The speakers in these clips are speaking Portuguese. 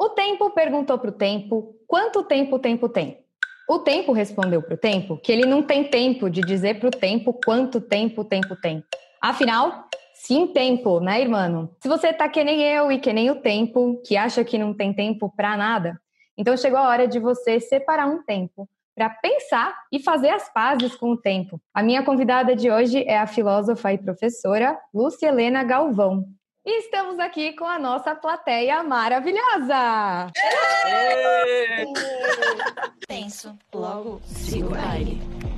O tempo perguntou para o tempo quanto tempo o tempo tem. O tempo respondeu para o tempo que ele não tem tempo de dizer para o tempo quanto tempo o tempo tem. Afinal, sim, tempo, né, irmão? Se você tá que nem eu e que nem o tempo, que acha que não tem tempo para nada, então chegou a hora de você separar um tempo para pensar e fazer as pazes com o tempo. A minha convidada de hoje é a filósofa e professora Lúcia Helena Galvão. E estamos aqui com a nossa plateia maravilhosa! Penso, logo sigo o baile.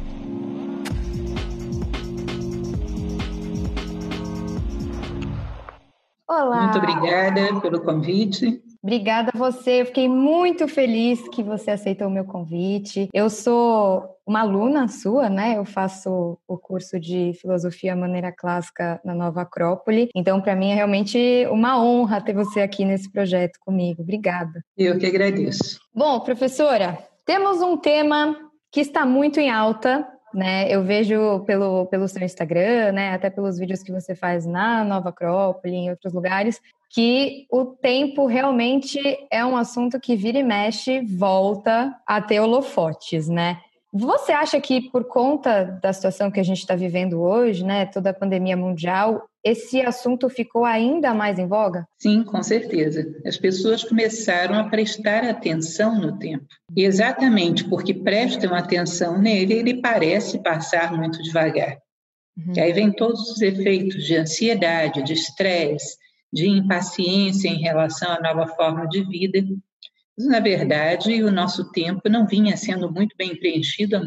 Olá! Muito obrigada pelo convite. Obrigada a você, eu fiquei muito feliz que você aceitou o meu convite. Eu sou uma aluna sua, né? Eu faço o curso de Filosofia Maneira Clássica na Nova Acrópole, então para mim é realmente uma honra ter você aqui nesse projeto comigo. Obrigada. Eu que agradeço. Bom, professora, temos um tema que está muito em alta, né? Eu vejo pelo seu Instagram, né? Até pelos vídeos que você faz na Nova Acrópole, em outros lugares, que o tempo realmente é um assunto que vira e mexe, volta a ter holofotes, né? Você acha que por conta da situação que a gente está vivendo hoje, né, toda a pandemia mundial, esse assunto ficou ainda mais em voga? Sim, com certeza. As pessoas começaram a prestar atenção no tempo. E exatamente porque prestam atenção nele, ele parece passar muito devagar. E aí vem todos os efeitos de ansiedade, de estresse, de impaciência em relação à nova forma de vida. Mas, na verdade, o nosso tempo não vinha sendo muito bem preenchido há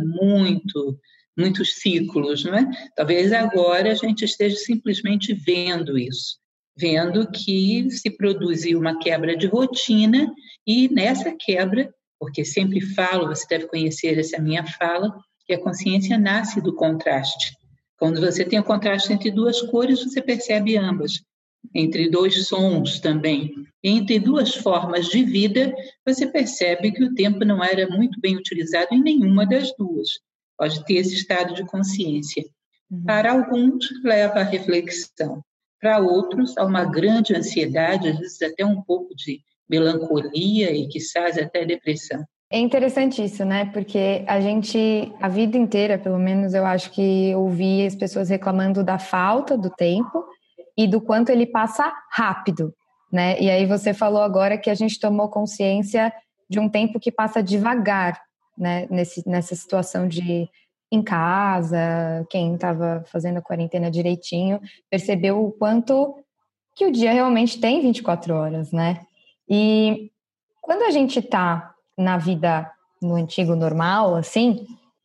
muitos ciclos, não é? Talvez agora a gente esteja simplesmente vendo isso, vendo que se produziu uma quebra de rotina e nessa quebra, porque sempre falo, você deve conhecer essa minha fala, que a consciência nasce do contraste. Quando você tem o contraste entre duas cores, você percebe ambas. Entre dois sons também. Entre duas formas de vida, você percebe que o tempo não era muito bem utilizado em nenhuma das duas. Pode ter esse estado de consciência. Para alguns, leva à reflexão. Para outros, a uma grande ansiedade, às vezes até um pouco de melancolia e, quizás, até depressão. É interessante isso, né? Porque a vida inteira, pelo menos, eu acho que ouvi as pessoas reclamando da falta do tempo e do quanto ele passa rápido, né? E aí você falou agora que a gente tomou consciência de um tempo que passa devagar, né? Nessa situação de em casa, quem estava fazendo a quarentena direitinho, percebeu o quanto que o dia realmente tem 24 horas, né? E quando a gente está na vida no antigo normal, assim,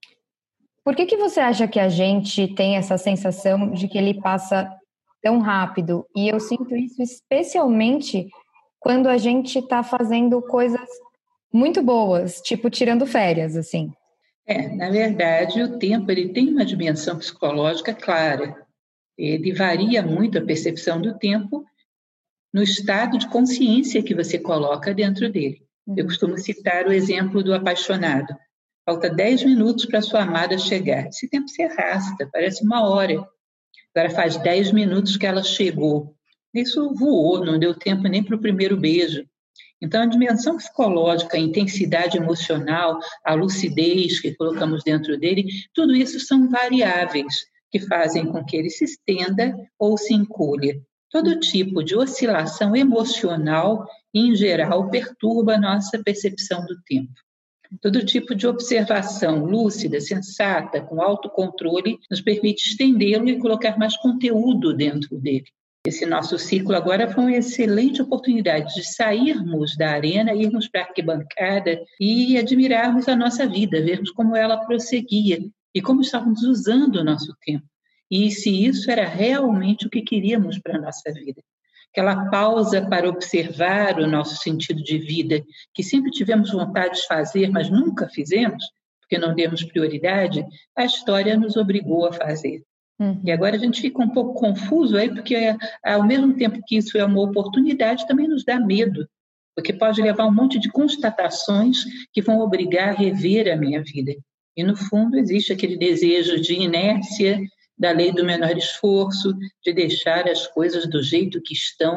por que você acha que a gente tem essa sensação de que ele passa tão rápido? E eu sinto isso especialmente quando a gente está fazendo coisas muito boas, tipo tirando férias, assim. Na verdade, o tempo ele tem uma dimensão psicológica clara. Ele varia muito a percepção do tempo no estado de consciência que você coloca dentro dele. Eu costumo citar o exemplo do apaixonado. Falta 10 minutos para sua amada chegar. Esse tempo se arrasta, parece uma hora. Agora faz 10 minutos que ela chegou. Isso voou, não deu tempo nem para o primeiro beijo. Então, a dimensão psicológica, a intensidade emocional, a lucidez que colocamos dentro dele, tudo isso são variáveis que fazem com que ele se estenda ou se encolha. Todo tipo de oscilação emocional, em geral, perturba a nossa percepção do tempo. Todo tipo de observação lúcida, sensata, com autocontrole, nos permite estendê-lo e colocar mais conteúdo dentro dele. Esse nosso ciclo agora foi uma excelente oportunidade de sairmos da arena, irmos para a arquibancada e admirarmos a nossa vida, vermos como ela prosseguia e como estávamos usando o nosso tempo. E se isso era realmente o que queríamos para a nossa vida. Aquela pausa para observar o nosso sentido de vida, que sempre tivemos vontade de fazer, mas nunca fizemos, porque não demos prioridade, a história nos obrigou a fazer. E agora a gente fica um pouco confuso aí, porque ao mesmo tempo que isso é uma oportunidade, também nos dá medo, porque pode levar um monte de constatações que vão obrigar a rever a minha vida. E, no fundo, existe aquele desejo de inércia, da lei do menor esforço, de deixar as coisas do jeito que estão,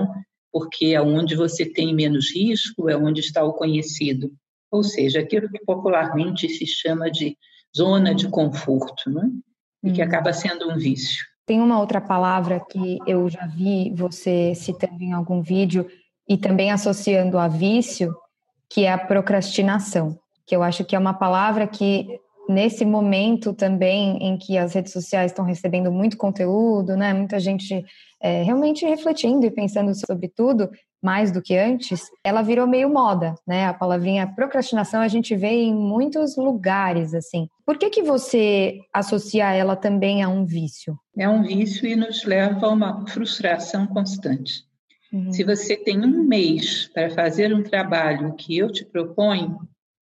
porque é onde você tem menos risco, é onde está o conhecido. Ou seja, aquilo que popularmente se chama de zona de conforto, né? E que acaba sendo um vício. Tem uma outra palavra que eu já vi você citando em algum vídeo e também associando a vício, que é a procrastinação, que eu acho que é uma palavra que, nesse momento também em que as redes sociais estão recebendo muito conteúdo, né, muita gente realmente refletindo e pensando sobre tudo, mais do que antes, ela virou meio moda, né? A palavrinha procrastinação a gente vê em muitos lugares, assim. Por que você associa ela também a um vício? É um vício e nos leva a uma frustração constante. Se você tem um mês para fazer um trabalho que eu te proponho,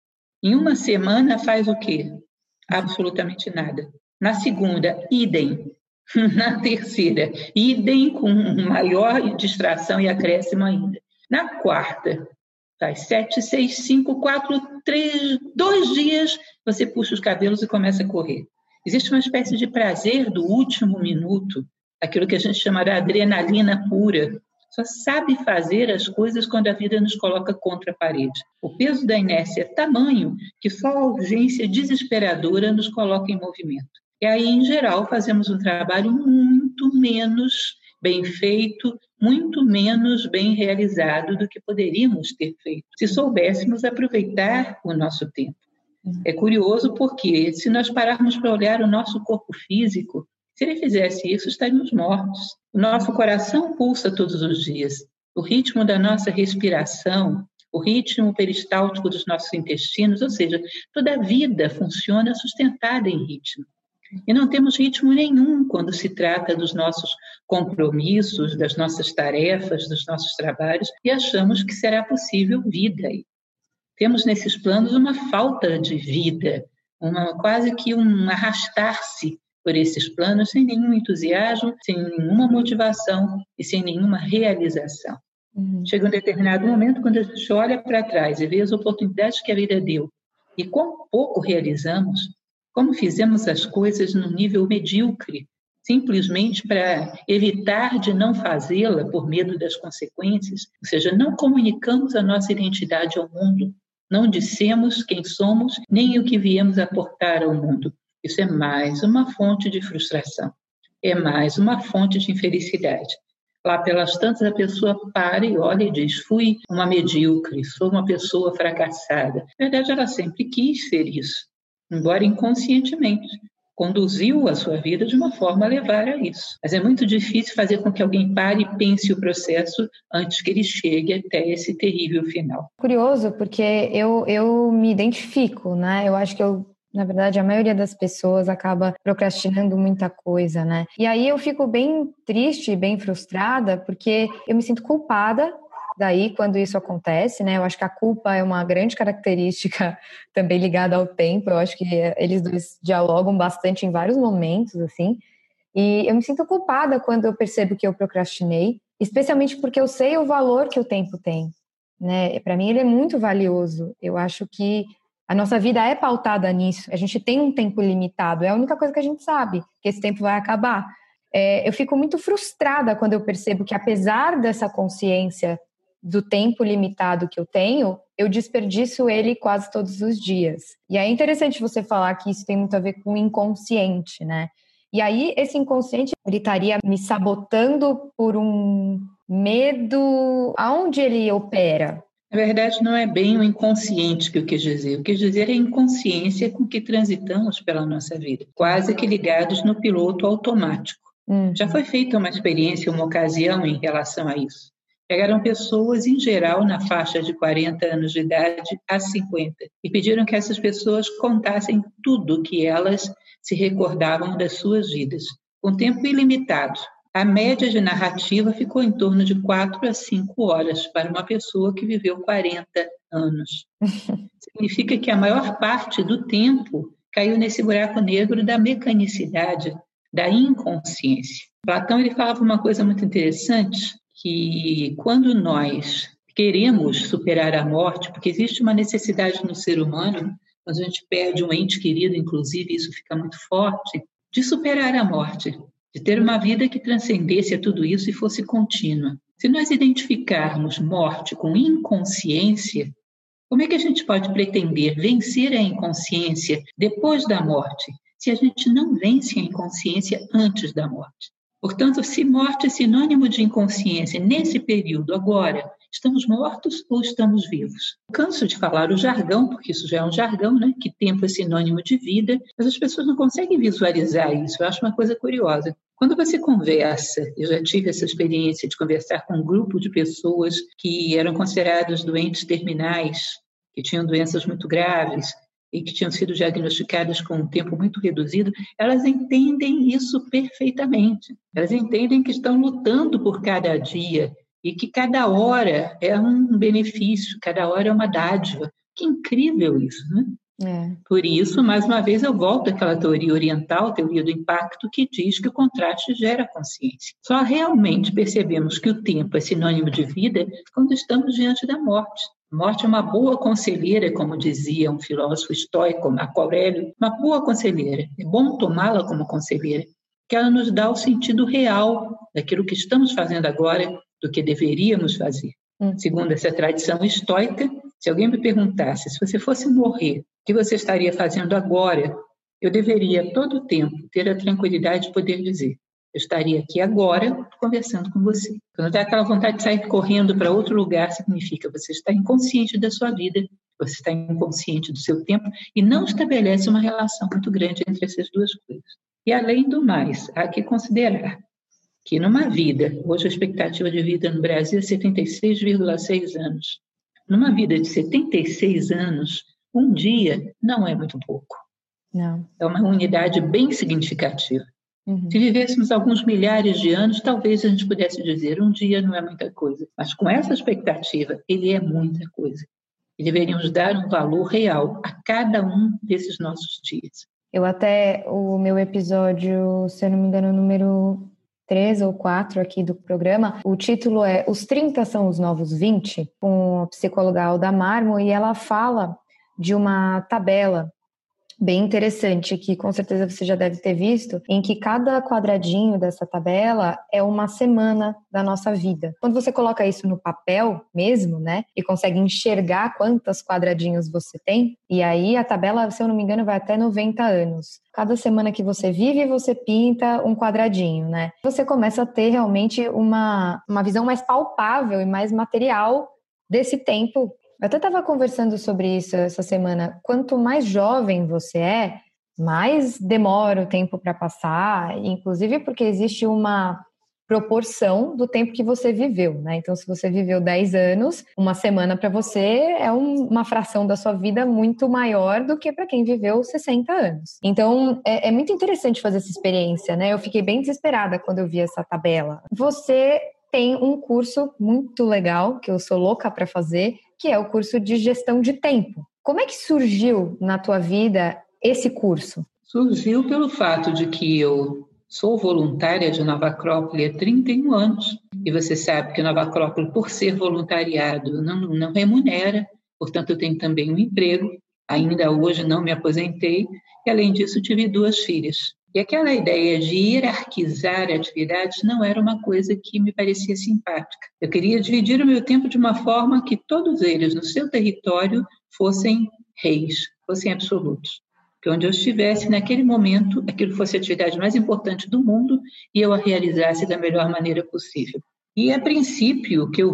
em uma semana faz o quê? Absolutamente nada. Na segunda, idem. Na terceira, idem com maior distração e acréscimo ainda. Na quarta, faz 7, 6, 5, 4, 3, 2 dias, você puxa os cabelos e começa a correr. Existe uma espécie de prazer do último minuto, aquilo que a gente chama de adrenalina pura. Só sabe fazer as coisas quando a vida nos coloca contra a parede. O peso da inércia é tamanho que só a urgência desesperadora nos coloca em movimento. E aí, em geral, fazemos um trabalho muito menos bem feito, muito menos bem realizado do que poderíamos ter feito, se soubéssemos aproveitar o nosso tempo. É curioso porque, se nós pararmos para olhar o nosso corpo físico, se ele fizesse isso, estaríamos mortos. O nosso coração pulsa todos os dias. O ritmo da nossa respiração, o ritmo peristáltico dos nossos intestinos, ou seja, toda a vida funciona sustentada em ritmo. E não temos ritmo nenhum quando se trata dos nossos compromissos, das nossas tarefas, dos nossos trabalhos, e achamos que será possível vida aí. Temos nesses planos uma falta de vida, quase que um arrastar-se por esses planos sem nenhum entusiasmo, sem nenhuma motivação e sem nenhuma realização. Chega um determinado momento quando a gente olha para trás e vê as oportunidades que a vida deu e quão pouco realizamos, como fizemos as coisas num nível medíocre, simplesmente para evitar de não fazê-la por medo das consequências, ou seja, não comunicamos a nossa identidade ao mundo, não dissemos quem somos nem o que viemos aportar ao mundo. Isso é mais uma fonte de frustração, é mais uma fonte de infelicidade. Lá pelas tantas a pessoa para e olha e diz, fui uma medíocre, sou uma pessoa fracassada. Na verdade, ela sempre quis ser isso, embora inconscientemente. Conduziu a sua vida de uma forma a levar a isso. Mas é muito difícil fazer com que alguém pare e pense o processo antes que ele chegue até esse terrível final. Curioso, porque eu me identifico, né? Eu acho que na verdade, a maioria das pessoas acaba procrastinando muita coisa, né? E aí eu fico bem triste e bem frustrada, porque eu me sinto culpada daí quando isso acontece, né? Eu acho que a culpa é uma grande característica também ligada ao tempo. Eu acho que eles dois dialogam bastante em vários momentos, assim. E eu me sinto culpada quando eu percebo que eu procrastinei, especialmente porque eu sei o valor que o tempo tem, né? Para mim ele é muito valioso. Eu acho que a nossa vida é pautada nisso. A gente tem um tempo limitado. É a única coisa que a gente sabe, que esse tempo vai acabar. Eu fico muito frustrada quando eu percebo que, apesar dessa consciência do tempo limitado que eu tenho, eu desperdiço ele quase todos os dias. E é interessante você falar que isso tem muito a ver com o inconsciente, né? E aí, esse inconsciente, ele estaria me sabotando por um medo. Aonde ele opera? Na verdade, não é bem o inconsciente que eu quis dizer. O que eu quis dizer é a inconsciência com que transitamos pela nossa vida, quase que ligados no piloto automático. Já foi feita uma experiência, uma ocasião em relação a isso. Pegaram pessoas, em geral, na faixa de 40 anos de idade a 50, e pediram que essas pessoas contassem tudo que elas se recordavam das suas vidas, com tempo ilimitado. A média de narrativa ficou em torno de 4 a 5 horas para uma pessoa que viveu 40 anos. Significa que a maior parte do tempo caiu nesse buraco negro da mecanicidade, da inconsciência. Platão ele falava uma coisa muito interessante, que quando nós queremos superar a morte, porque existe uma necessidade no ser humano, quando a gente perde um ente querido, inclusive, isso fica muito forte, de superar a morte, de ter uma vida que transcendesse a tudo isso e fosse contínua. Se nós identificarmos morte com inconsciência, como é que a gente pode pretender vencer a inconsciência depois da morte, se a gente não vence a inconsciência antes da morte? Portanto, se morte é sinônimo de inconsciência nesse período agora, estamos mortos ou estamos vivos? Canso de falar o jargão, porque isso já é um jargão, né? Que tempo é sinônimo de vida, mas as pessoas não conseguem visualizar isso. Eu acho uma coisa curiosa. Quando você conversa, eu já tive essa experiência de conversar com um grupo de pessoas que eram consideradas doentes terminais, que tinham doenças muito graves e que tinham sido diagnosticadas com um tempo muito reduzido, elas entendem isso perfeitamente. Elas entendem que estão lutando por cada dia e que cada hora é um benefício, cada hora é uma dádiva. Que incrível isso, né? Por isso, mais uma vez, eu volto àquela teoria oriental, teoria do impacto, que diz que o contraste gera consciência. Só realmente percebemos que o tempo é sinônimo de vida quando estamos diante da morte. A morte é uma boa conselheira, como dizia um filósofo estoico, Marco Aurélio, uma boa conselheira. É bom tomá-la como conselheira, que ela nos dá o sentido real daquilo que estamos fazendo agora, do que deveríamos fazer. Segundo essa tradição estoica, se alguém me perguntasse, se você fosse morrer, o que você estaria fazendo agora? Eu deveria, todo o tempo, ter a tranquilidade de poder dizer, eu estaria aqui agora conversando com você. Quando dá aquela vontade de sair correndo para outro lugar, significa você está inconsciente da sua vida, você está inconsciente do seu tempo e não estabelece uma relação muito grande entre essas duas coisas. E, além do mais, há que considerar que numa vida, hoje a expectativa de vida no Brasil é 76,6 anos. Numa vida de 76 anos, um dia não é muito pouco. Não. É uma unidade bem significativa. Se vivêssemos alguns milhares de anos, talvez a gente pudesse dizer um dia não é muita coisa. Mas com essa expectativa, ele é muita coisa. E deveríamos dar um valor real a cada um desses nossos dias. O meu episódio, se eu não me engano, número 3 ou 4 aqui do programa, o título é Os 30 são os novos 20, com a psicóloga Alda Marmo, e ela fala de uma tabela bem interessante, que com certeza você já deve ter visto, em que cada quadradinho dessa tabela é uma semana da nossa vida. Quando você coloca isso no papel mesmo, né, e consegue enxergar quantos quadradinhos você tem, e aí a tabela, se eu não me engano, vai até 90 anos. Cada semana que você vive, você pinta um quadradinho, né? Você começa a ter realmente uma visão mais palpável e mais material desse tempo. Eu até estava conversando sobre isso essa semana. Quanto mais jovem você é, mais demora o tempo para passar, inclusive porque existe uma proporção do tempo que você viveu, né? Então, se você viveu 10 anos, uma semana para você é uma fração da sua vida muito maior do que para quem viveu 60 anos. Então, é muito interessante fazer essa experiência, né? Eu fiquei bem desesperada quando eu vi essa tabela. Você tem um curso muito legal, que eu sou louca para fazer, que é o curso de gestão de tempo. Como é que surgiu na tua vida esse curso? Surgiu pelo fato de que eu sou voluntária de Nova Acrópole há 31 anos. E você sabe que Nova Acrópole, por ser voluntariado, não remunera. Portanto, eu tenho também um emprego. Ainda hoje não me aposentei. E, além disso, tive 2 filhas. E aquela ideia de hierarquizar atividades não era uma coisa que me parecia simpática. Eu queria dividir o meu tempo de uma forma que todos eles, no seu território, fossem reis, fossem absolutos. Que onde eu estivesse, naquele momento, aquilo fosse a atividade mais importante do mundo e eu a realizasse da melhor maneira possível. E, a princípio, o que eu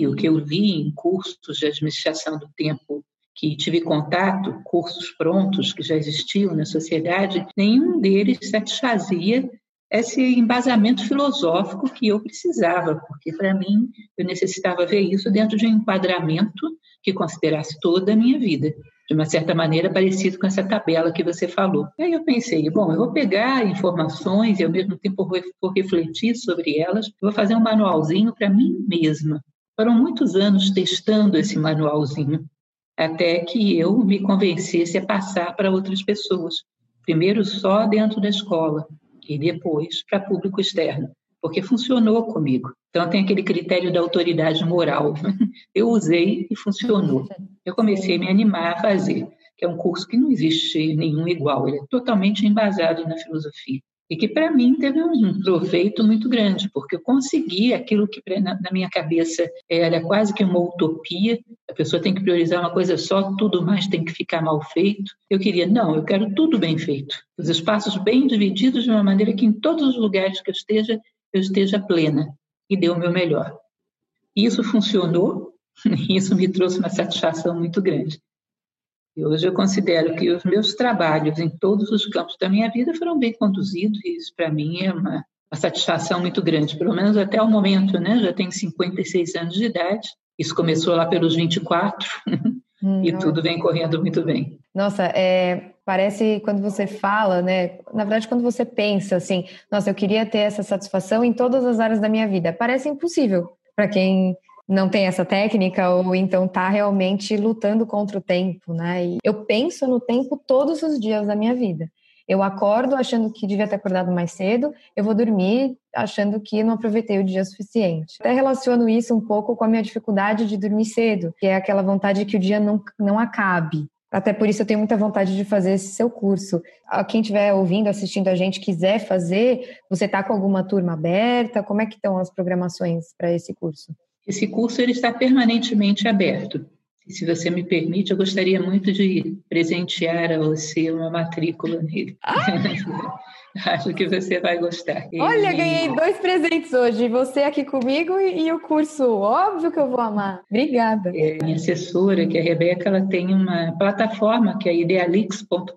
li em cursos de administração do tempo, que tive contato, cursos prontos que já existiam na sociedade, nenhum deles satisfazia esse embasamento filosófico que eu precisava, porque, para mim, eu necessitava ver isso dentro de um enquadramento que considerasse toda a minha vida, de uma certa maneira parecido com essa tabela que você falou. Aí eu pensei, bom, eu vou pegar informações e, ao mesmo tempo, vou refletir sobre elas, vou fazer um manualzinho para mim mesma. Foram muitos anos testando esse manualzinho, até que eu me convencesse a passar para outras pessoas. Primeiro só dentro da escola e depois para público externo, porque funcionou comigo. Então tem aquele critério da autoridade moral. Eu usei e funcionou. Eu comecei a me animar a fazer, que é um curso que não existe nenhum igual, ele é totalmente embasado na filosofia. e que para mim teve um proveito muito grande, porque eu consegui aquilo que na minha cabeça era quase que uma utopia, a pessoa tem que priorizar uma coisa só, tudo mais tem que ficar mal feito. Eu eu quero tudo bem feito, os espaços bem divididos de uma maneira que em todos os lugares que eu esteja plena e dê o meu melhor. Isso funcionou, e isso me trouxe uma satisfação muito grande. E hoje eu considero que os meus trabalhos em todos os campos da minha vida foram bem conduzidos, e isso para mim é uma satisfação muito grande, pelo menos até o momento, né? Já tenho 56 anos de idade, isso começou lá pelos 24, e tudo vem correndo muito bem. Nossa, parece quando você fala, né? Na verdade, quando você pensa assim, nossa, eu queria ter essa satisfação em todas as áreas da minha vida, parece impossível para quem não tem essa técnica ou então está realmente lutando contra o tempo, né? E eu penso no tempo todos os dias da minha vida. Eu acordo achando que devia ter acordado mais cedo, eu vou dormir achando que não aproveitei o dia suficiente. Até relaciono isso um pouco com a minha dificuldade de dormir cedo, que é aquela vontade que o dia não acabe. Até por isso eu tenho muita vontade de fazer esse seu curso. Quem estiver ouvindo, assistindo a gente, quiser fazer, você está com alguma turma aberta? Como é que estão as programações para esse curso? Esse curso ele está permanentemente aberto. E se você me permite, eu gostaria muito de presentear a você uma matrícula nele. Acho que você vai gostar. Olha, ganhei 2 presentes hoje. Você aqui comigo e o curso. Óbvio que eu vou amar. Obrigada. Minha assessora, que é a Rebeca, ela tem uma plataforma que é idealix.com.br.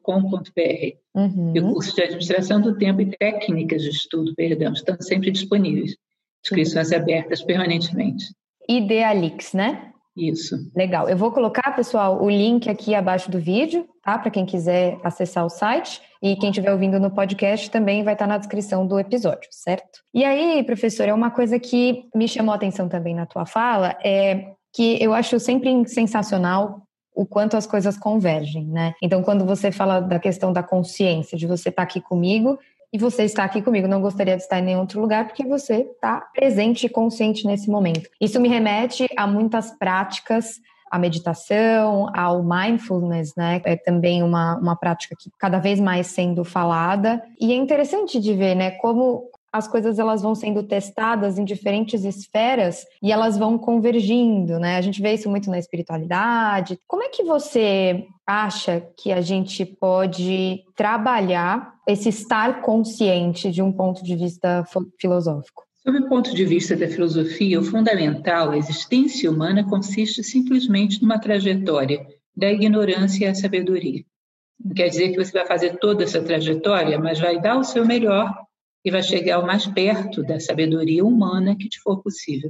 E o curso de administração do tempo e técnicas de estudo, estão sempre disponíveis. Inscrições abertas permanentemente. Idealix, né? Isso. Legal. Eu vou colocar, pessoal, o link aqui abaixo do vídeo, tá? Para quem quiser acessar o site. E quem estiver ouvindo no podcast também vai estar na descrição do episódio, certo? E aí, professora, uma coisa que me chamou a atenção também na tua fala é que eu acho sempre sensacional o quanto as coisas convergem, né? Então, quando você fala da questão da consciência, de você estar aqui comigo e você está aqui comigo, não gostaria de estar em nenhum outro lugar porque você está presente e consciente nesse momento. Isso me remete a muitas práticas, a meditação, ao mindfulness, né? É também uma prática que cada vez mais sendo falada. E é interessante de ver, né, como as coisas elas vão sendo testadas em diferentes esferas e elas vão convergindo, né? A gente vê isso muito na espiritualidade. Como é que você acha que a gente pode trabalhar esse estar consciente de um ponto de vista filosófico? Sob o ponto de vista da filosofia, o fundamental, a existência humana, consiste simplesmente numa trajetória da ignorância à sabedoria. Não quer dizer que você vai fazer toda essa trajetória, mas vai dar o seu melhor e vai chegar o mais perto da sabedoria humana que te for possível.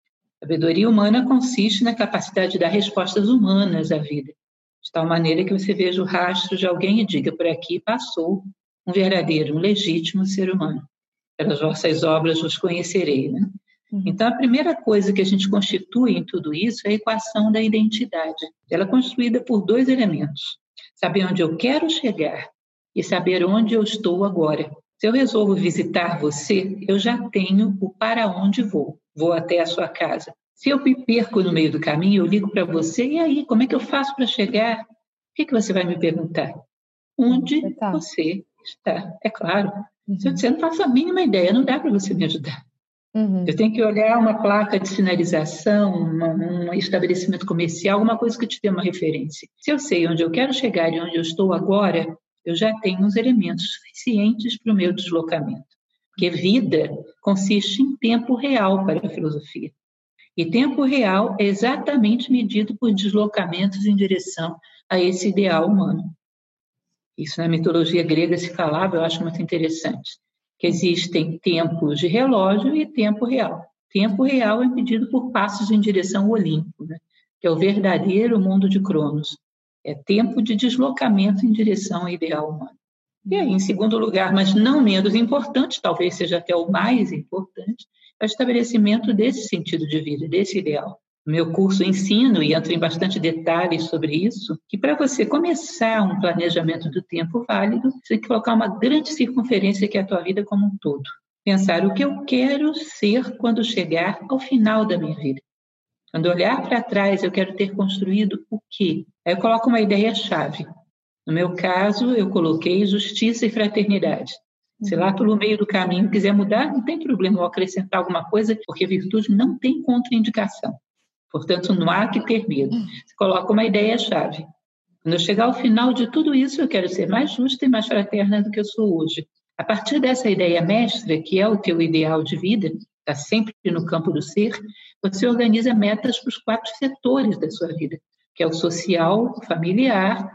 A sabedoria humana consiste na capacidade de dar respostas humanas à vida, de tal maneira que você veja o rastro de alguém e diga, por aqui passou um verdadeiro, um legítimo ser humano. Pelas vossas obras vos conhecerei, né? Então, a primeira coisa que a gente constitui em tudo isso é a equação da identidade. Ela é construída por 2 elementos. Saber onde eu quero chegar e saber onde eu estou agora. Se eu resolvo visitar você, eu já tenho o para onde vou. Vou até a sua casa. Se eu me perco no meio do caminho, eu ligo para você, e aí, como é que eu faço para chegar? O que você vai me perguntar? Onde você está? É claro. Se eu disser, não faço a mínima ideia, não dá para você me ajudar. Eu tenho que olhar uma placa de sinalização, um estabelecimento comercial, alguma coisa que te dê uma referência. Se eu sei onde eu quero chegar e onde eu estou agora, eu já tenho os elementos suficientes para o meu deslocamento. Porque vida consiste em tempo real para a filosofia. E tempo real é exatamente medido por deslocamentos em direção a esse ideal humano. Isso na mitologia grega se falava, eu acho muito interessante, que existem tempos de relógio e tempo real. Tempo real é medido por passos em direção ao Olimpo, né? Que é o verdadeiro mundo de Cronos. É tempo de deslocamento em direção ao ideal humano. E aí, em segundo lugar, mas não menos importante, talvez seja até o mais importante, é o estabelecimento desse sentido de vida, desse ideal. No meu curso ensino, e entro em bastante detalhes sobre isso, que para você começar um planejamento do tempo válido, você tem que colocar uma grande circunferência que é a tua vida como um todo. Pensar o que eu quero ser quando chegar ao final da minha vida. Quando eu olhar para trás, eu quero ter construído o quê? Aí eu coloco uma ideia-chave. No meu caso, eu coloquei justiça e fraternidade. Se lá pelo meio do caminho quiser mudar, não tem problema, ou acrescentar alguma coisa, porque virtude não tem contraindicação. Portanto, não há que ter medo. Você coloca uma ideia-chave. Quando eu chegar ao final de tudo isso, eu quero ser mais justa e mais fraterna do que eu sou hoje. A partir dessa ideia mestra, que é o teu ideal de vida, está sempre no campo do ser, você organiza metas para os 4 setores da sua vida, que é o social, o familiar,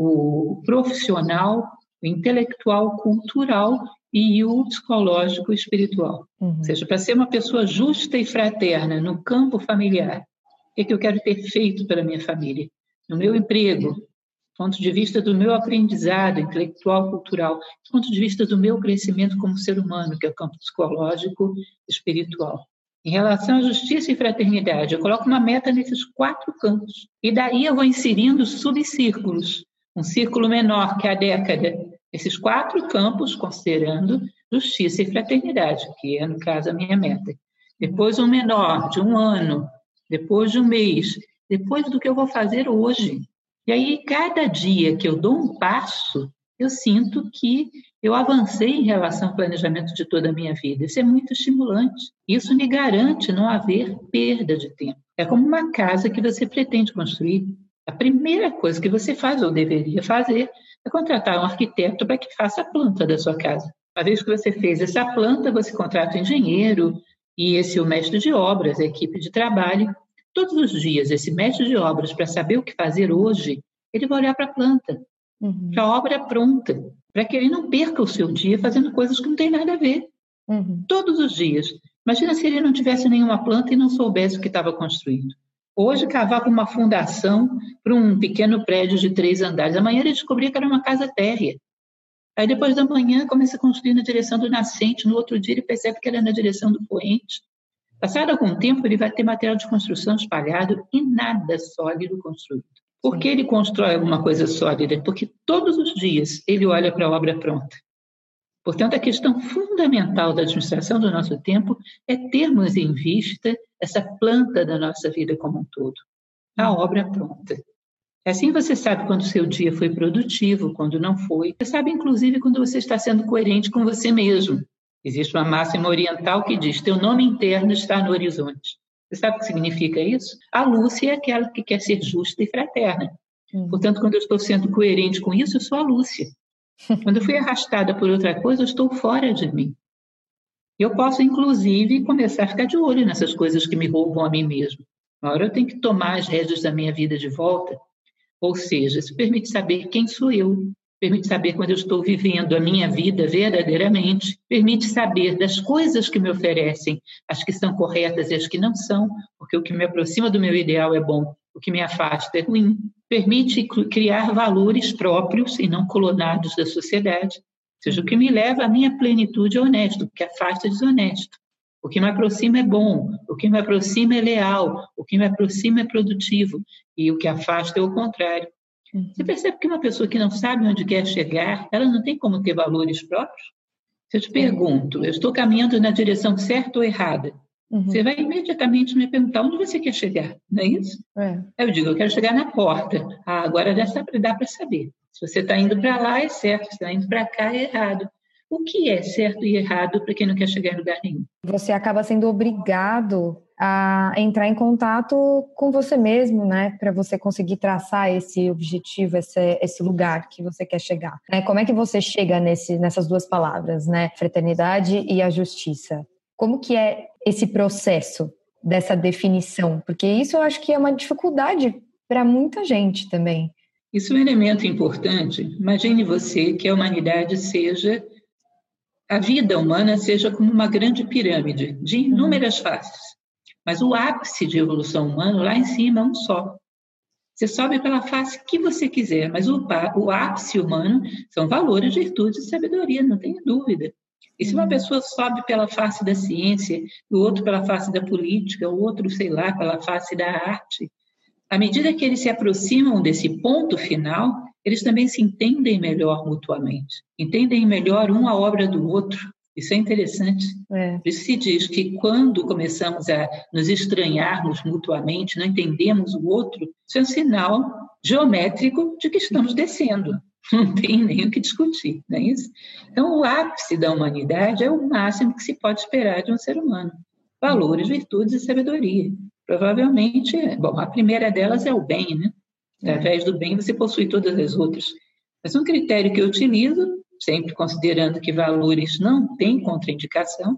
o profissional, o intelectual, o cultural e o psicológico e espiritual. Ou seja, para ser uma pessoa justa e fraterna no campo familiar, o que eu quero ter feito pela minha família? No meu emprego, do ponto de vista do meu aprendizado intelectual, cultural, do ponto de vista do meu crescimento como ser humano, que é o campo psicológico e espiritual. Em relação à justiça e fraternidade, eu coloco uma meta nesses 4 campos. E daí eu vou inserindo subcírculos. Um círculo menor, que é a década. Esses 4 campos, considerando justiça e fraternidade, que é, no caso, a minha meta. Depois um menor, de 1 ano. Depois de 1 mês. Depois do que eu vou fazer hoje. E aí, cada dia que eu dou um passo, eu sinto que eu avancei em relação ao planejamento de toda a minha vida. Isso é muito estimulante. Isso me garante não haver perda de tempo. É como uma casa que você pretende construir. A primeira coisa que você faz, ou deveria fazer, é contratar um arquiteto para que faça a planta da sua casa. Uma vez que você fez essa planta, você contrata um engenheiro e esse é o mestre de obras, a equipe de trabalho. Todos os dias, esse mestre de obras, para saber o que fazer hoje, ele vai olhar para a planta, para a obra pronta, para que ele não perca o seu dia fazendo coisas que não têm nada a ver. Todos os dias. Imagina se ele não tivesse nenhuma planta e não soubesse o que estava construindo. Hoje cavava uma fundação para um pequeno prédio de 3 andares. Amanhã ele descobria que era uma casa térrea. Aí depois da manhã começa a construir na direção do nascente. No outro dia ele percebe que era na direção do poente. Passado algum tempo ele vai ter material de construção espalhado e nada sólido construído. Por que ele constrói alguma coisa sólida? Porque todos os dias ele olha para a obra pronta. Portanto, a questão fundamental da administração do nosso tempo é termos em vista essa planta da nossa vida como um todo, a obra pronta. Assim você sabe quando o seu dia foi produtivo, quando não foi. Você sabe, inclusive, quando você está sendo coerente com você mesmo. Existe uma máxima oriental que diz: teu nome interno está no horizonte. Você sabe o que significa isso? A Lúcia é aquela que quer ser justa e fraterna. Portanto, quando eu estou sendo coerente com isso, eu sou a Lúcia. Quando eu fui arrastada por outra coisa, eu estou fora de mim. Eu posso, inclusive, começar a ficar de olho nessas coisas que me roubam a mim mesmo. Uma hora eu tenho que tomar as rédeas da minha vida de volta. Ou seja, isso permite saber quem sou eu, permite saber quando eu estou vivendo a minha vida verdadeiramente, permite saber das coisas que me oferecem, as que são corretas e as que não são, porque o que me aproxima do meu ideal é bom, o que me afasta é ruim. Permite criar valores próprios e não clonados da sociedade. Ou seja, o que me leva à minha plenitude é honesto, o que afasta é desonesto. O que me aproxima é bom, o que me aproxima é leal, o que me aproxima é produtivo e o que afasta é o contrário. Você percebe que uma pessoa que não sabe onde quer chegar, ela não tem como ter valores próprios? Se eu te pergunto, eu estou caminhando na direção certa ou errada? Você vai imediatamente me perguntar onde você quer chegar, não é isso? Eu digo, eu quero chegar na porta. Agora dá para saber. Se você está indo para lá, é certo. Se está indo para cá, é errado. O que é certo e errado para quem não quer chegar em lugar nenhum? Você acaba sendo obrigado a entrar em contato com você mesmo, né? Para você conseguir traçar esse objetivo, esse lugar que você quer chegar. Como é que você chega nessas 2 palavras, né? Fraternidade e a justiça. Como que é esse processo dessa definição? Porque isso eu acho que é uma dificuldade para muita gente também. Isso é um elemento importante. Imagine você que a humanidade a vida humana seja como uma grande pirâmide de inúmeras faces. Mas o ápice de evolução humana, lá em cima, é um só. Você sobe pela face que você quiser, mas o ápice humano são valores, virtudes e sabedoria, não tenha dúvida. E se uma pessoa sobe pela face da ciência, o outro pela face da política, o outro, sei lá, pela face da arte, à medida que eles se aproximam desse ponto final, eles também se entendem melhor mutuamente, entendem melhor um a obra do outro. Isso é interessante. Por isso se diz que quando começamos a nos estranharmos mutuamente, não entendemos o outro, isso é um sinal geométrico de que estamos descendo. Não tem nem o que discutir, não é isso? Então, o ápice da humanidade é o máximo que se pode esperar de um ser humano. Valores, virtudes e sabedoria. Provavelmente, bom, a primeira delas é o bem, né? Através do bem você possui todas as outras. Mas um critério que eu utilizo, sempre considerando que valores não têm contraindicação,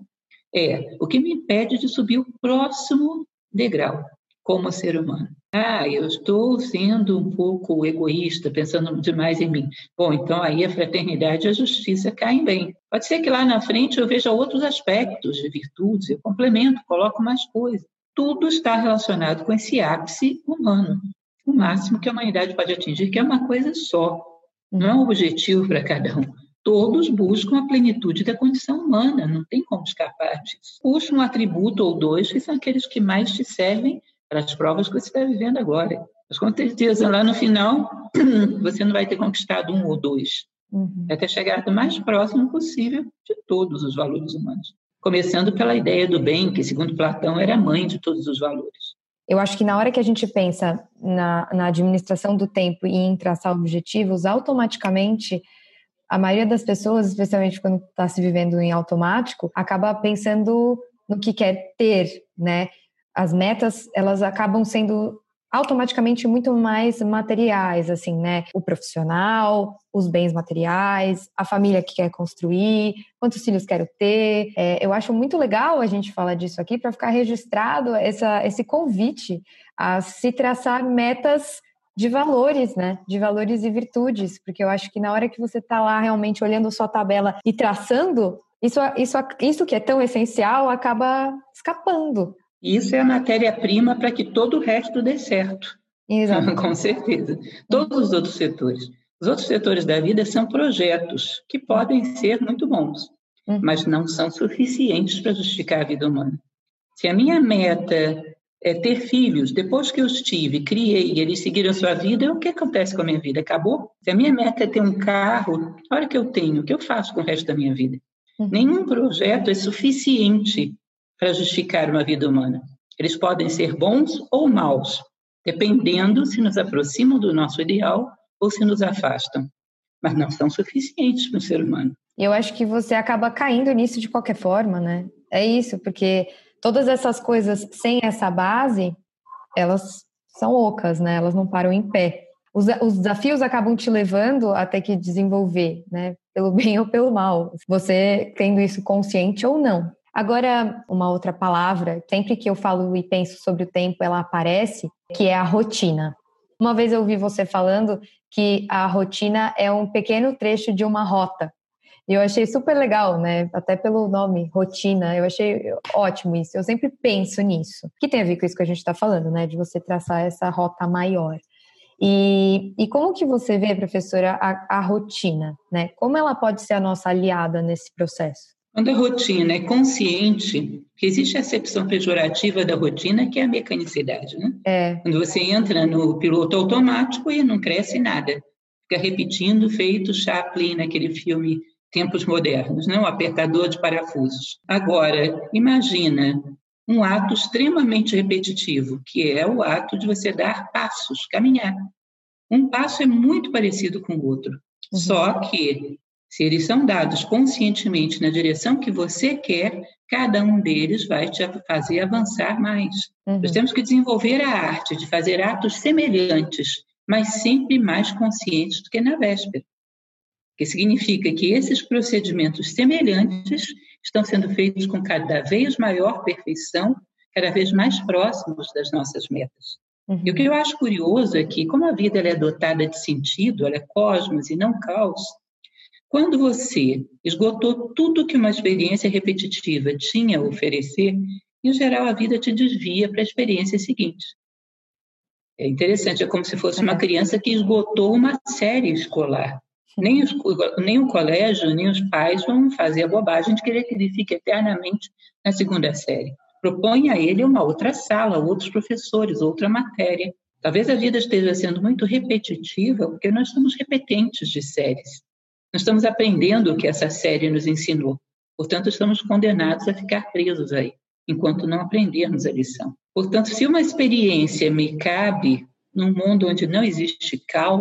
é o que me impede de subir o próximo degrau como ser humano. Eu estou sendo um pouco egoísta, pensando demais em mim. Bom, então aí a fraternidade e a justiça caem bem. Pode ser que lá na frente eu veja outros aspectos de virtudes, eu complemento, coloco mais coisas. Tudo está relacionado com esse ápice humano, o máximo que a humanidade pode atingir, que é uma coisa só. Não é um objetivo para cada um. Todos buscam a plenitude da condição humana, não tem como escapar disso. Puxa um atributo ou dois, que são aqueles que mais te servem para as provas que você está vivendo agora. Mas com certeza, lá no final, você não vai ter conquistado um ou dois. Vai ter chegado o mais próximo possível de todos os valores humanos. Começando pela ideia do bem, que, segundo Platão, era a mãe de todos os valores. Eu acho que na hora que a gente pensa na administração do tempo e em traçar objetivos, automaticamente a maioria das pessoas, especialmente quando está se vivendo em automático, acaba pensando no que quer ter, né? As metas, elas acabam sendo automaticamente muito mais materiais, assim, né? O profissional, os bens materiais, a família que quer construir, quantos filhos quero ter. Eu acho muito legal a gente falar disso aqui para ficar registrado esse convite a se traçar metas de valores, né? De valores e virtudes, porque eu acho que na hora que você está lá realmente olhando sua tabela e traçando, isso que é tão essencial acaba escapando. Isso é a matéria-prima para que todo o resto dê certo. Exato. Com certeza. Todos os outros setores. Os outros setores da vida são projetos que podem ser muito bons, mas não são suficientes para justificar a vida humana. Se a minha meta é ter filhos, depois que eu os tive, criei, eles seguiram a sua vida, o que acontece com a minha vida? Acabou? Se a minha meta é ter um carro, a hora que eu tenho, o que eu faço com o resto da minha vida? Nenhum projeto é suficiente para justificar uma vida humana. Eles podem ser bons ou maus, dependendo se nos aproximam do nosso ideal ou se nos afastam. Mas não são suficientes para o ser humano. Eu acho que você acaba caindo nisso de qualquer forma, né? É isso, porque todas essas coisas sem essa base, elas são ocas, né? Elas não param em pé. Os desafios acabam te levando a ter que desenvolver, né? Pelo bem ou pelo mal. Você tendo isso consciente ou não. Agora, uma outra palavra, sempre que eu falo e penso sobre o tempo, ela aparece, que é a rotina. Uma vez eu ouvi você falando que a rotina é um pequeno trecho de uma rota. E eu achei super legal, né? Até pelo nome, rotina. Eu achei ótimo isso. Eu sempre penso nisso. Que tem a ver com isso que a gente está falando, né? De você traçar essa rota maior. E como que você vê, professora, a rotina, né? Como ela pode ser a nossa aliada nesse processo? Quando a rotina é consciente, que existe a acepção pejorativa da rotina, que é a mecanicidade, né? Quando você entra no piloto automático e não cresce nada. Fica repetindo, feito Chaplin naquele filme Tempos Modernos, né? Um apertador de parafusos. Agora, imagina um ato extremamente repetitivo, que é o ato de você dar passos, caminhar. Um passo é muito parecido com o outro, só que se eles são dados conscientemente na direção que você quer, cada um deles vai te fazer avançar mais. Nós temos que desenvolver a arte de fazer atos semelhantes, mas sempre mais conscientes do que na véspera. O que significa que esses procedimentos semelhantes estão sendo feitos com cada vez maior perfeição, cada vez mais próximos das nossas metas. E o que eu acho curioso é que, como a vida ela é dotada de sentido, ela é cosmos e não caos, quando você esgotou tudo que uma experiência repetitiva tinha a oferecer, em geral a vida te desvia para a experiência seguinte. É interessante, é como se fosse uma criança que esgotou uma série escolar. Nem o colégio, nem os pais vão fazer a bobagem de querer que ele fique eternamente na segunda série. Propõe a ele uma outra sala, outros professores, outra matéria. Talvez a vida esteja sendo muito repetitiva porque nós somos repetentes de séries. Nós estamos aprendendo o que essa série nos ensinou. Portanto, estamos condenados a ficar presos aí, enquanto não aprendermos a lição. Portanto, se uma experiência me cabe num mundo onde não existe caos,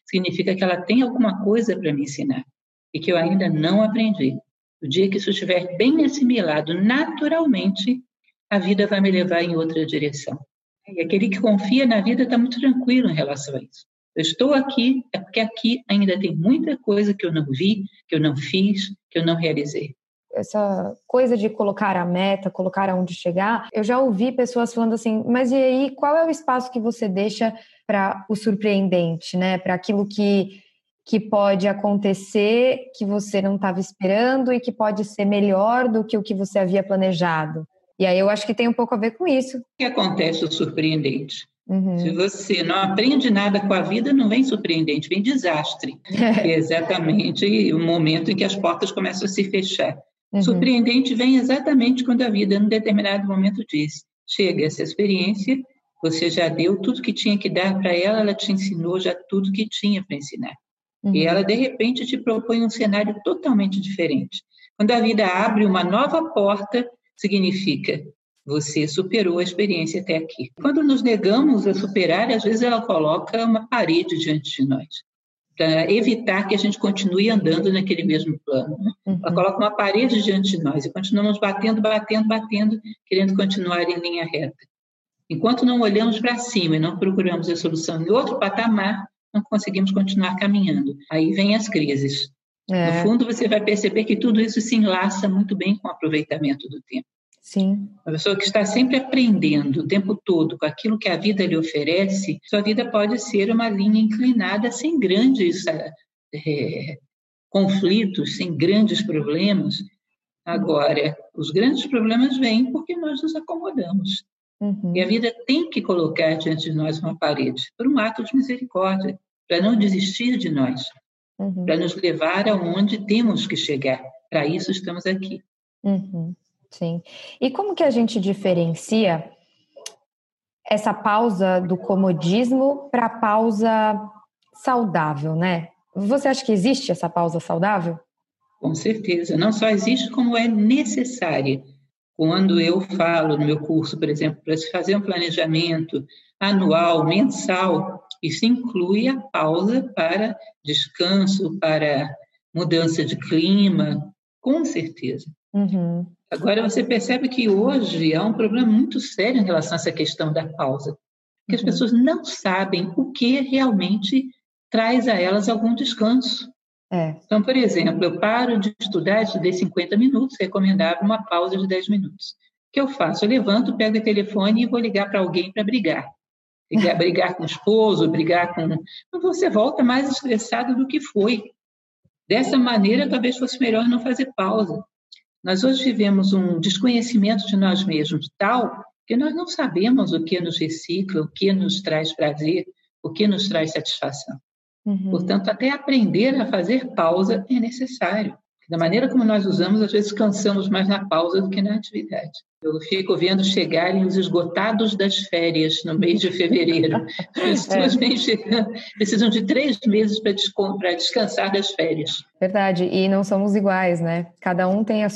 significa que ela tem alguma coisa para me ensinar e que eu ainda não aprendi. O dia que isso estiver bem assimilado naturalmente, a vida vai me levar em outra direção. E aquele que confia na vida está muito tranquilo em relação a isso. Eu estou aqui, é porque aqui ainda tem muita coisa que eu não vi, que eu não fiz, que eu não realizei. Essa coisa de colocar a meta, colocar aonde chegar, eu já ouvi pessoas falando assim, mas e aí, qual é o espaço que você deixa para o surpreendente, né? Para aquilo que pode acontecer, que você não estava esperando e que pode ser melhor do que o que você havia planejado. E aí eu acho que tem um pouco a ver com isso. O que acontece o surpreendente? Uhum. Se você não aprende nada com a vida, não vem surpreendente, vem desastre. Que é exatamente o momento em que as portas começam a se fechar. Uhum. Surpreendente vem exatamente quando a vida, em determinado momento, diz: chega, essa experiência, você já deu tudo que tinha que dar para ela, ela te ensinou já tudo que tinha para ensinar. Uhum. E ela, de repente, te propõe um cenário totalmente diferente. Quando a vida abre uma nova porta, significa: você superou a experiência até aqui. Quando nos negamos a superar, às vezes ela coloca uma parede diante de nós, para evitar que a gente continue andando naquele mesmo plano. Né? Uhum. Ela coloca uma parede diante de nós e continuamos batendo, querendo continuar em linha reta. Enquanto não olhamos para cima e não procuramos a solução em outro patamar, não conseguimos continuar caminhando. Aí vem as crises. No fundo, você vai perceber que tudo isso se enlaça muito bem com o aproveitamento do tempo. Sim. Uma pessoa que está sempre aprendendo o tempo todo com aquilo que a vida lhe oferece, sua vida pode ser uma linha inclinada sem grandes conflitos, sem grandes problemas. Agora, os grandes problemas vêm porque nós nos acomodamos. Uhum. E a vida tem que colocar diante de nós uma parede, por um ato de misericórdia, para não desistir de nós, para nos levar aonde temos que chegar. Para isso estamos aqui. Uhum. Sim. E como que a gente diferencia essa pausa do comodismo para a pausa saudável, né? Você acha que existe essa pausa saudável? Com certeza. Não só existe, como é necessária. Quando eu falo no meu curso, por exemplo, para se fazer um planejamento anual, mensal, isso inclui a pausa para descanso, para mudança de clima, com certeza. Uhum. Agora, você percebe que hoje há um problema muito sério em relação a essa questão da pausa, que as pessoas não sabem o que realmente traz a elas algum descanso. Então, por exemplo, eu paro de estudar, estudei 50 minutos, recomendava uma pausa de 10 minutos. O que eu faço? Eu levanto, pego o telefone e vou ligar para alguém para brigar. Brigar com o esposo, brigar com... Você volta mais estressado do que foi. Dessa maneira, talvez fosse melhor não fazer pausa. Nós hoje vivemos um desconhecimento de nós mesmos tal que nós não sabemos o que nos recicla, o que nos traz prazer, o que nos traz satisfação. Uhum. Portanto, até aprender a fazer pausa é necessário. Da maneira como nós usamos, às vezes cansamos mais na pausa do que na atividade. Eu fico vendo chegarem os esgotados das férias no mês de fevereiro. As pessoas vêm chegando, precisam de 3 meses para descansar das férias. Verdade, e não somos iguais, né? Cada um tem o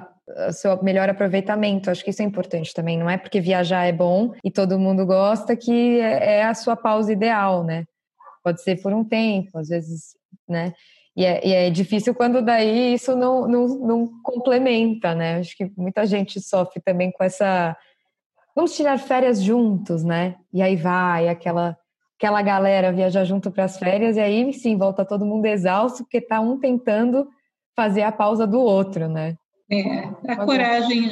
seu melhor aproveitamento. Acho que isso é importante também. Não é porque viajar é bom e todo mundo gosta que é a sua pausa ideal, né? Pode ser por um tempo, às vezes, né? E é difícil quando daí isso não complementa, né? Acho que muita gente sofre também com essa... Vamos tirar férias juntos, né? E aí vai aquela galera viajar junto para as férias e aí sim, volta todo mundo exausto porque tá um tentando fazer a pausa do outro, né? A coragem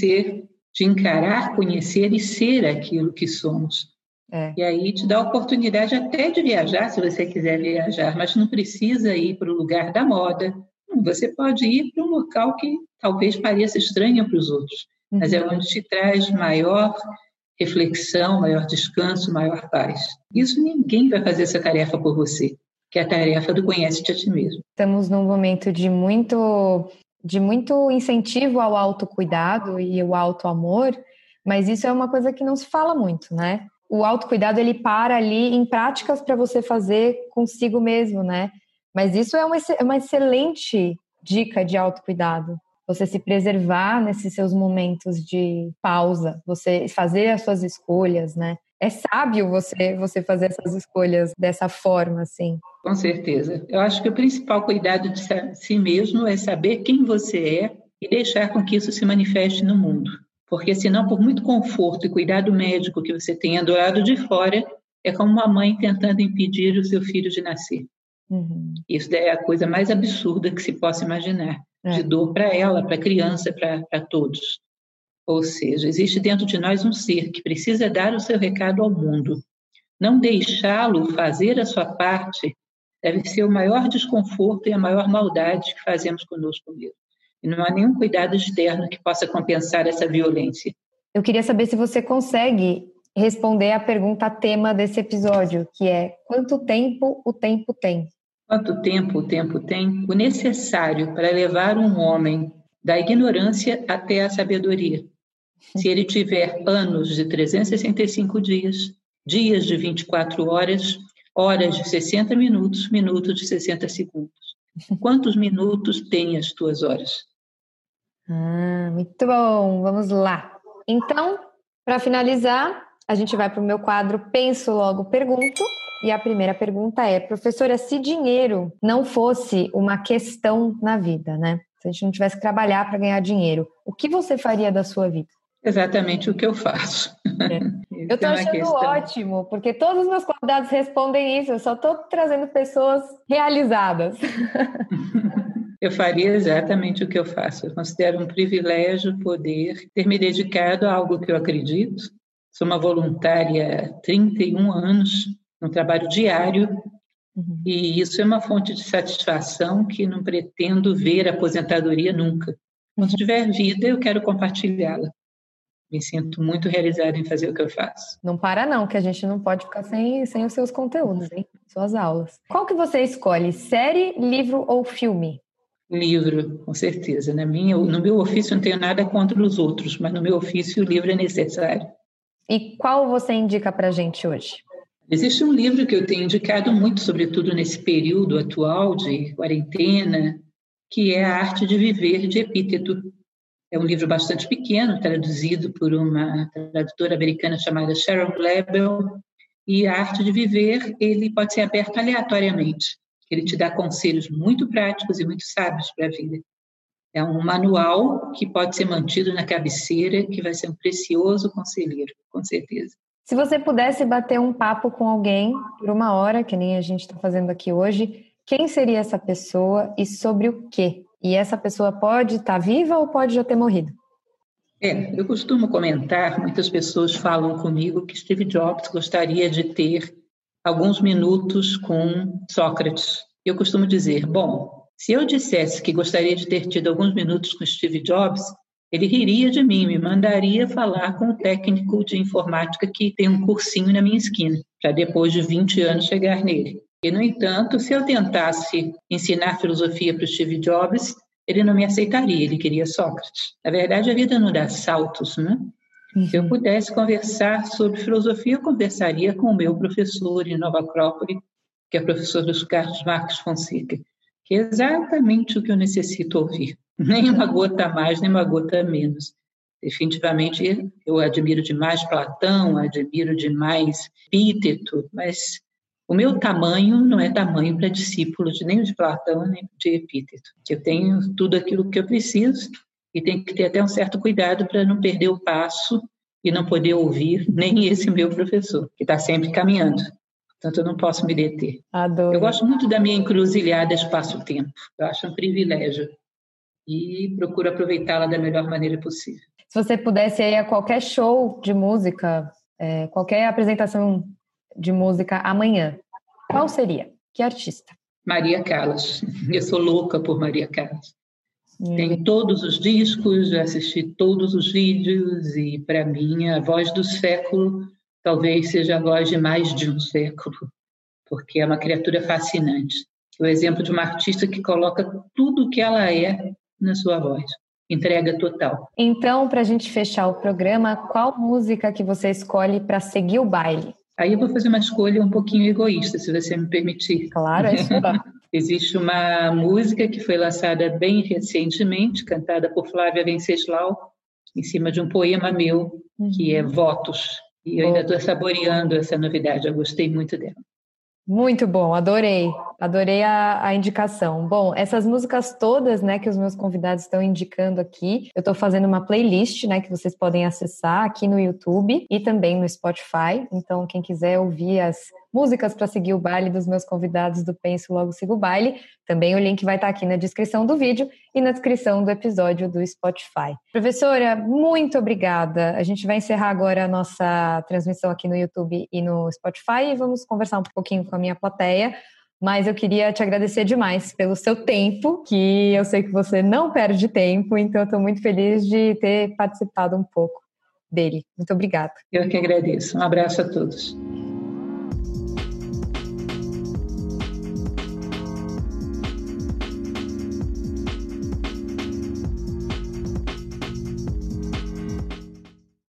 de encarar, conhecer e ser aquilo que somos. E aí te dá a oportunidade até de viajar, se você quiser viajar, mas não precisa ir para o lugar da moda. Você pode ir para um local que talvez pareça estranho para os outros, mas é onde te traz maior reflexão, maior descanso, maior paz. Isso ninguém vai fazer essa tarefa por você, que é a tarefa do conhece-te a ti mesmo. Estamos num momento de muito incentivo ao autocuidado e ao autoamor, mas isso é uma coisa que não se fala muito, né? O autocuidado, ele para ali em práticas para você fazer consigo mesmo, né? Mas isso é uma excelente dica de autocuidado. Você se preservar nesses seus momentos de pausa, você fazer as suas escolhas, né? é sábio você fazer essas escolhas dessa forma, assim. Com certeza. Eu acho que o principal cuidado de si mesmo é saber quem você é e deixar com que isso se manifeste no mundo. Porque senão, por muito conforto e cuidado médico que você tenha do lado de fora, é como uma mãe tentando impedir o seu filho de nascer. Uhum. Isso é a coisa mais absurda que se possa imaginar. De dor para ela, para a criança, para todos. Ou seja, existe dentro de nós um ser que precisa dar o seu recado ao mundo. Não deixá-lo fazer a sua parte deve ser o maior desconforto e a maior maldade que fazemos conosco mesmo. E não há nenhum cuidado externo que possa compensar essa violência. Eu queria saber se você consegue responder a pergunta tema desse episódio, que é: quanto tempo o tempo tem? Quanto tempo o tempo tem? O necessário para levar um homem da ignorância até a sabedoria. Se ele tiver anos de 365 dias, dias de 24 horas, horas de 60 minutos, minutos de 60 segundos. Quantos minutos têm as tuas horas? Muito bom, vamos lá. Então, para finalizar, a gente vai para o meu quadro Penso Logo Pergunto. E a primeira pergunta é: professora, se dinheiro não fosse uma questão na vida, né? Se a gente não tivesse que trabalhar para ganhar dinheiro, o que você faria da sua vida? Exatamente o que eu faço. Eu estou achando ótimo, porque todos os meus convidados respondem isso, eu só estou trazendo pessoas realizadas. Eu faria exatamente o que eu faço. Eu considero um privilégio poder ter me dedicado a algo que eu acredito. Sou uma voluntária há 31 anos, um trabalho diário, e isso é uma fonte de satisfação que não pretendo ver aposentadoria nunca. Quando tiver vida, eu quero compartilhá-la. Me sinto muito realizada em fazer o que eu faço. Não para não, que a gente não pode ficar sem os seus conteúdos, hein? Suas aulas. Qual que você escolhe? Série, livro ou filme? Livro, com certeza. No meu ofício não tenho nada contra os outros, mas no meu ofício o livro é necessário. E qual você indica para a gente hoje? Existe um livro que eu tenho indicado muito, sobretudo nesse período atual de quarentena, que é A Arte de Viver, de Epíteto. É um livro bastante pequeno, traduzido por uma tradutora americana chamada Sharon Glebel, e A Arte de Viver, ele pode ser aberto aleatoriamente. Ele te dá conselhos muito práticos e muito sábios para a vida. É um manual que pode ser mantido na cabeceira, que vai ser um precioso conselheiro, com certeza. Se você pudesse bater um papo com alguém por 1 hora, que nem a gente está fazendo aqui hoje, quem seria essa pessoa e sobre o quê? E essa pessoa pode estar viva ou pode já ter morrido? Eu costumo comentar, muitas pessoas falam comigo que Steve Jobs gostaria de ter alguns minutos com Sócrates. Eu costumo dizer, bom, se eu dissesse que gostaria de ter tido alguns minutos com Steve Jobs, ele riria de mim, me mandaria falar com o técnico de informática que tem um cursinho na minha esquina, para depois de 20 anos chegar nele. E, no entanto, se eu tentasse ensinar filosofia para o Steve Jobs, ele não me aceitaria, ele queria Sócrates. Na verdade, a vida não dá saltos, né? Se eu pudesse conversar sobre filosofia, eu conversaria com o meu professor em Nova Acrópole, que é professor dos Carlos Marques Fonseca, que é exatamente o que eu necessito ouvir. Nem uma gota a mais, nem uma gota a menos. Definitivamente, eu admiro demais Platão, admiro demais Epíteto, mas o meu tamanho não é tamanho para discípulo nem de Platão, nem de Epíteto. Eu tenho tudo aquilo que eu preciso e tenho que ter até um certo cuidado para não perder o passo e não poder ouvir nem esse meu professor, que está sempre caminhando. Portanto, eu não posso me deter. Adoro. Eu gosto muito da minha encruzilhada espaço-tempo. Eu acho um privilégio e procuro aproveitá-la da melhor maneira possível. Se você pudesse ir a qualquer show de música, qualquer apresentação de música amanhã, qual seria? Que artista? Maria Callas. Eu sou louca por Maria Callas. Tenho todos os discos, já assisti todos os vídeos e, para mim, a voz do século talvez seja a voz de mais de um século, porque é uma criatura fascinante. É o exemplo de uma artista que coloca tudo o que ela é na sua voz. Entrega total. Então, para a gente fechar o programa, qual música que você escolhe para seguir o baile? Aí eu vou fazer uma escolha um pouquinho egoísta, se você me permitir. Claro, é sua. Existe uma música que foi lançada bem recentemente, cantada por Flávia Venceslau, em cima de um poema meu, que é Votos. E eu ainda estou saboreando essa novidade, eu gostei muito dela. Muito bom, adorei a indicação. Bom, essas músicas todas, né, que os meus convidados estão indicando aqui, eu estou fazendo uma playlist, né, que vocês podem acessar aqui no YouTube e também no Spotify. Então, quem quiser ouvir as músicas para seguir o baile dos meus convidados do Penso Logo Sigo o Baile, também o link vai estar aqui na descrição do vídeo e na descrição do episódio do Spotify. Professora, muito obrigada. A gente vai encerrar agora a nossa transmissão aqui no YouTube e no Spotify e vamos conversar um pouquinho com a minha plateia. Mas eu queria te agradecer demais pelo seu tempo, que eu sei que você não perde tempo, então eu estou muito feliz de ter participado um pouco dele. Muito obrigada. Eu que agradeço. Um abraço a todos.